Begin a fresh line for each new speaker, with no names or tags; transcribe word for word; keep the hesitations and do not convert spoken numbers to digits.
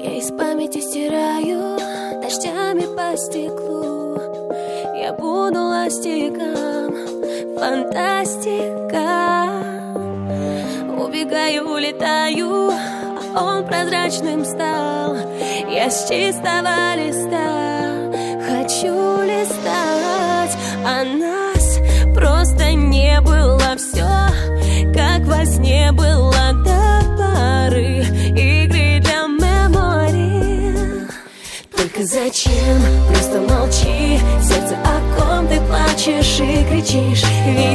Я из памяти стираю дождями по стеклу. Я буду ластиком, фантастика. Убегаю, улетаю, а он прозрачным стал. Я с чистого листа хочу листать, а нас просто не было. Все, как во сне было до поры игры для мемори. Только зачем? Просто молчи. Сердце, о ком ты плачешь и кричишь.